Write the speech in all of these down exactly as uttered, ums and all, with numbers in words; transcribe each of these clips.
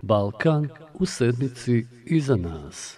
Balkan u sedmici iza nas.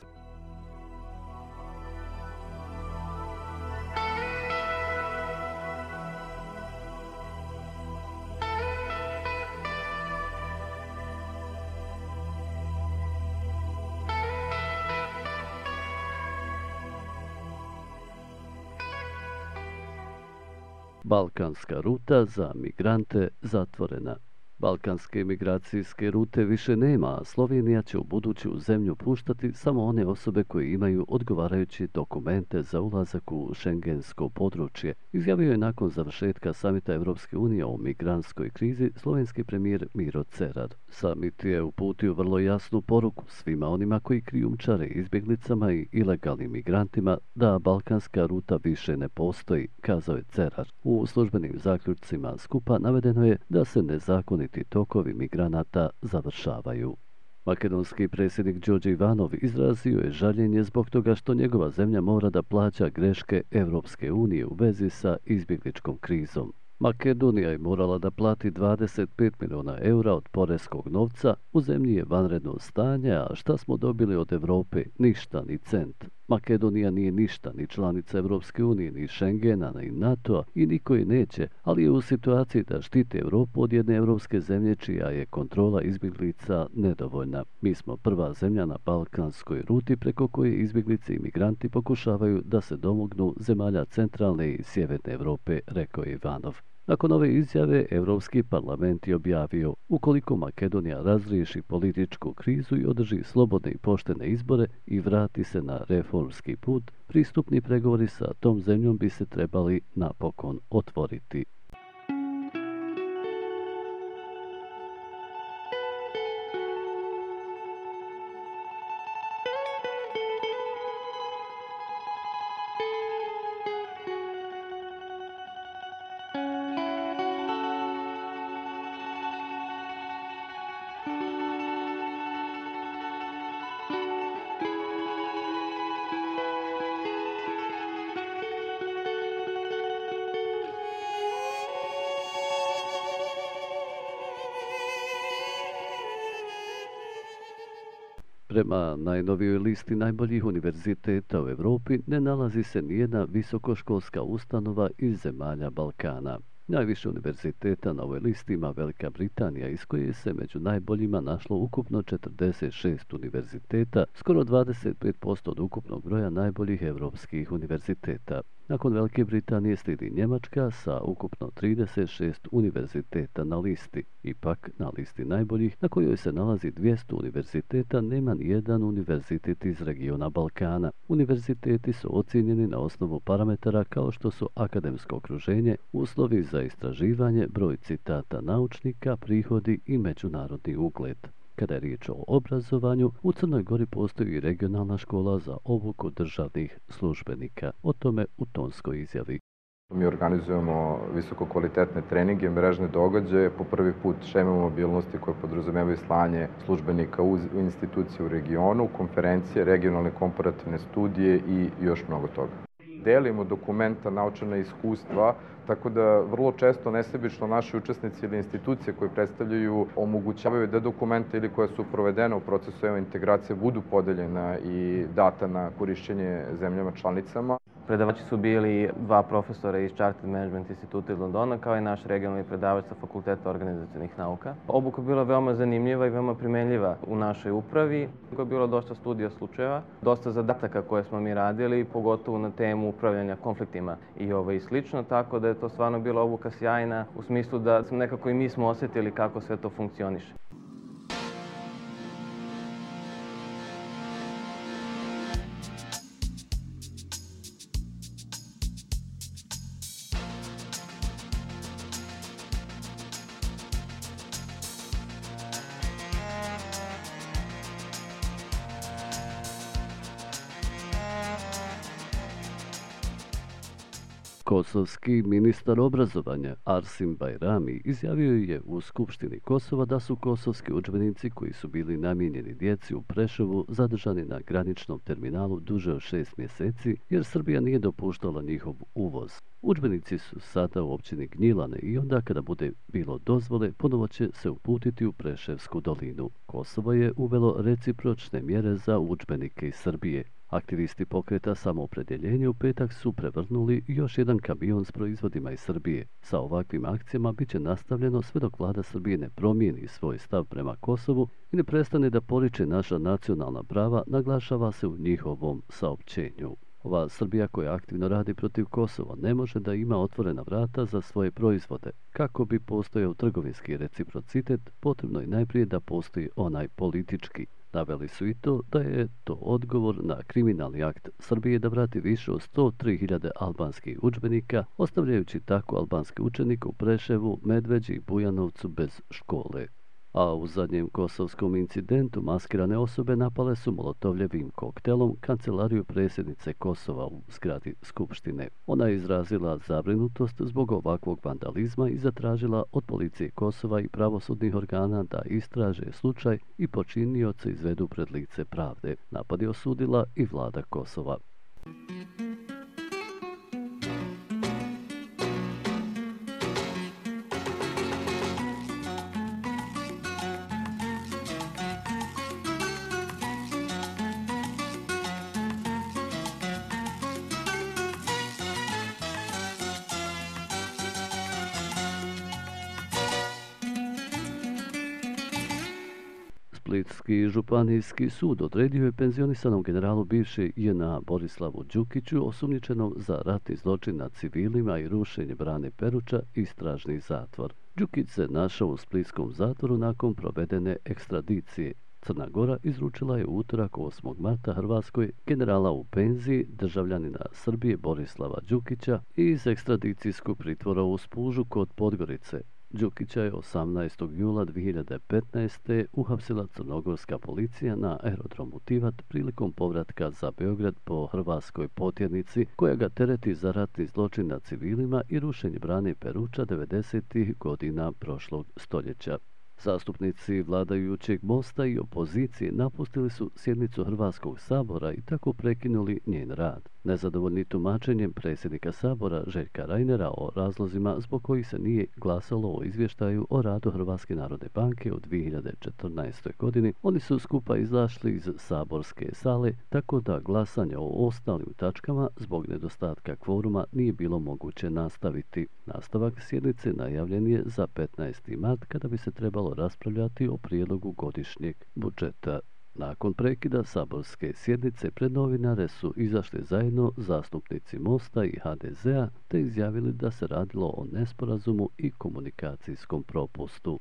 Balkanska ruta za migrante zatvorena. Balkanske migracijske rute više nema, a Slovenija će u budući u zemlju puštati samo one osobe koje imaju odgovarajuće dokumente za ulazak u šengensko područje, izjavio je nakon završetka samita Evropske unije o migrantskoj krizi slovenski premijer Miro Cerar. Samit je uputio vrlo jasnu poruku svima onima koji krijumčare izbjeglicama i ilegalnim migrantima da balkanska ruta više ne postoji, kazao je Cerar. U službenim zaključcima skupa navedeno je da se nezakoniti tokovi migranata završavaju. Makedonski predsjednik Đorđe Ivanov izrazio je žaljenje zbog toga što njegova zemlja mora da plaća greške Evropske unije u vezi sa izbjegličkom krizom. Makedonija je morala da plati dvadeset pet miliona eura od poreskog novca, u zemlji je vanredno stanje, a šta smo dobili od Evrope? Ništa, ni cent. Makedonija nije ništa, ni članica Evropske unije, ni Schengena, ni NATO-a i niko je neće, ali je u situaciji da štiti Evropu od jedne evropske zemlje čija je kontrola izbjeglica nedovoljna. Mi smo prva zemlja na balkanskoj ruti preko koje izbjeglice i migranti pokušavaju da se domognu zemalja centralne i sjeverne Evrope, rekao je Ivanov. Nakon ove izjave, Evropski parlament je objavio, ukoliko Makedonija razriješi političku krizu i održi slobodne i poštene izbore i vrati se na reformski put, pristupni pregovori sa tom zemljom bi se trebali napokon otvoriti. Prema najnovijoj listi najboljih univerziteta u Evropi ne nalazi se nijedna visokoškolska ustanova iz zemalja Balkana. Najviše univerziteta na ovoj listi ima Velika Britanija, iz koje se među najboljima našlo ukupno četrdeset šest univerziteta, skoro dvadeset pet posto od ukupnog broja najboljih evropskih univerziteta. Nakon Velike Britanije slijedi Njemačka sa ukupno trideset šest univerziteta na listi. Ipak, na listi najboljih, na kojoj se nalazi dvjesto univerziteta, nema ni jedan univerzitet iz regiona Balkana. Univerziteti su ocijenjeni na osnovu parametara kao što su akademsko okruženje, uslovi za istraživanje, broj citata naučnika, prihodi i međunarodni ugled. Kada je riječ o obrazovanju, u Crnoj Gori postoji i regionalna škola za obuku državnih službenika. O tome u tonskoj izjavi. Mi organizujemo visoko kvalitetne treninge, mrežne događaje, po prvi put šeme mobilnosti koje podrazumevaju slanje službenika u institucije u regionu, konferencije, regionalne komparativne studije i još mnogo toga. Delimo dokumenta, naučena iskustva, tako da vrlo često nesebično naši učesnici ili institucije koje predstavljaju omogućavaju da dokumenta ili koja su provedena u procesu evo integracije budu podeljena i data na korišćenje zemljama članicama. Predavači su bili dva profesora iz Chartered Management instituta iz Londona, kao i naš regionalni predavač sa Fakulteta organizacionih nauka. Obuka je bila veoma zanimljiva i veoma primenljiva u našoj upravi. Je bilo dosta studija slučajeva, dosta zadataka koje smo mi radili, pogotovo na temu upravljanja konfliktima i ovo i slično, tako da je to stvarno bila obuka sjajna u smislu da smo nekako i mi smo osjetili kako sve to funkcioniše. Kosovski ministar obrazovanja Arsim Bajrami izjavio je u Skupštini Kosova da su kosovski udžbenici koji su bili namijenjeni djeci u Preševu zadržani na graničnom terminalu duže od šest mjeseci jer Srbija nije dopuštala njihov uvoz. Udžbenici su sada u općini Gnjilane i onda kada bude bilo dozvole ponovo će se uputiti u Preševsku dolinu. Kosovo je uvelo recipročne mjere za udžbenike iz Srbije. Aktivisti pokreta Samoopredjeljenje u petak su prevrnuli još jedan kamion s proizvodima iz Srbije. Sa ovakvim akcijama bit će nastavljeno sve dok vlada Srbije ne promijeni svoj stav prema Kosovu i ne prestane da poriče naša nacionalna prava, naglašava se u njihovom saopćenju. Ova Srbija koja aktivno radi protiv Kosova ne može da ima otvorena vrata za svoje proizvode. Kako bi postojao trgovinski reciprocitet, potrebno je najprije da postoji onaj politički. Naveli su i to da je to odgovor na kriminalni akt Srbije da vrati više od sto tri hiljade albanskih udžbenika, ostavljajući tako albanske učenike u Preševu, Medveđi i Bujanovcu bez škole. A u zadnjem kosovskom incidentu maskirane osobe napale su molotovljevim koktelom kancelariju predsjednice Kosova u zgradi Skupštine. Ona je izrazila zabrinutost zbog ovakvog vandalizma i zatražila od policije Kosova i pravosudnih organa da istraže slučaj i počinioce izvedu pred lice pravde. Napad je osudila i vlada Kosova. Splitski županijski sud odredio je penzionisanom generalu bivše J N A Borislavu Đukiću, osumnjičenom za ratni zločin nad civilima i rušenje brane Peruča, istražni zatvor. Đukić se našao u splitskom zatvoru nakon provedene ekstradicije. Crna Gora izručila je u utorak osmog marta Hrvatskoj generala u penziji, državljanina Srbije Borislava Đukića iz ekstradicijskog pritvora u Spužu kod Podgorice. Đukića je osamnaestog jula dvije hiljade petnaeste. uhapsila crnogorska policija na aerodromu Tivat prilikom povratka za Beograd po hrvatskoj potjernici koja ga tereti za ratni zločin nad civilima i rušenje brane Peruča devedesetih godina prošlog stoljeća. Zastupnici vladajućeg Mosta i opozicije napustili su sjednicu Hrvatskog sabora i tako prekinuli njen rad. Nezadovoljni tumačenjem predsjednika sabora Željka Reinera o razlozima zbog kojih se nije glasalo o izvještaju o radu Hrvatske narodne banke u dvije hiljade četrnaestoj. godini, oni su skupa izašli iz saborske sale, tako da glasanje o ostalim tačkama zbog nedostatka kvoruma nije bilo moguće nastaviti. Nastavak sjednice najavljen je za petnaesti mart kada bi se trebalo raspravljati o prijedlogu godišnjeg budžeta. Nakon prekida saborske sjednice pred novinare su izašli zajedno zastupnici Mosta i H D Z-a te izjavili da se radilo o nesporazumu i komunikacijskom propustu.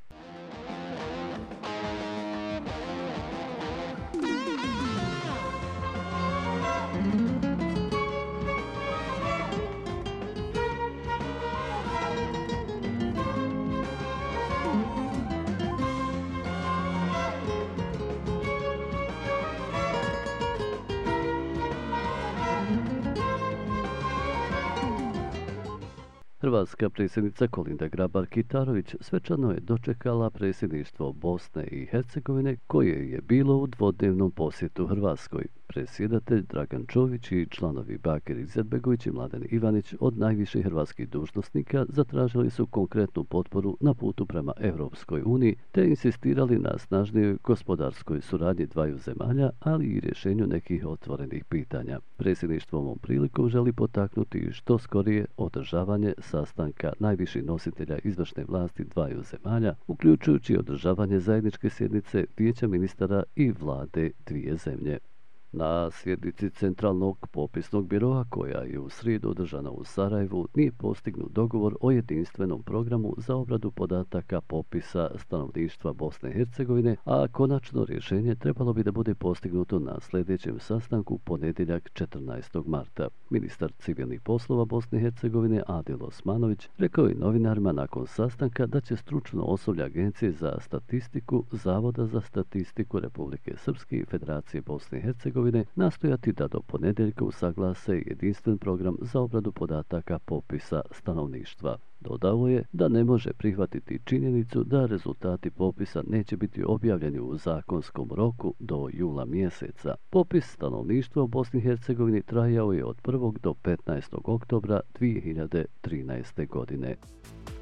Hrvatska predsjednica Kolinda Grabar-Kitarović svečano je dočekala predsjedništvo Bosne i Hercegovine koje je bilo u dvodnevnom posjetu Hrvatskoj. Predsjedatelj Dragan Čović i članovi Bakir Izetbegović i Mladen Ivanić od najviših hrvatskih dužnosnika zatražili su konkretnu potporu na putu prema Europskoj uniji te insistirali na snažnijoj gospodarskoj suradnji dvaju zemalja, ali i rješenju nekih otvorenih pitanja. Predsjedništvo ovom prilikom želi potaknuti što skorije održavanje sastanka najviših nositelja izvršne vlasti dvaju zemalja, uključujući održavanje zajedničke sjednice Vijeća ministara i vlade dvije zemlje. Na sjednici Centralnog popisnog biroa, koja je u srijedu održana u Sarajevu, nije postignut dogovor o jedinstvenom programu za obradu podataka popisa stanovništva Bosne i Hercegovine, a konačno rješenje trebalo bi da bude postignuto na sljedećem sastanku ponedjeljak četrnaestog marta. Ministar civilnih poslova Bosne i Hercegovine Adil Osmanović rekao je novinarima nakon sastanka da će stručno osoblje Agencije za statistiku, Zavoda za statistiku Republike Srpske i Federacije Bosne i Hercegovine Hercegovine nastojati da do ponedjeljka usaglase jedinstven program za obradu podataka popisa stanovništva. Dodao je da ne može prihvatiti činjenicu da rezultati popisa neće biti objavljeni u zakonskom roku do jula mjeseca. Popis stanovništva u Bosni i Hercegovini trajao je od prvog do petnaestog oktobra dvije hiljade trinaeste godine.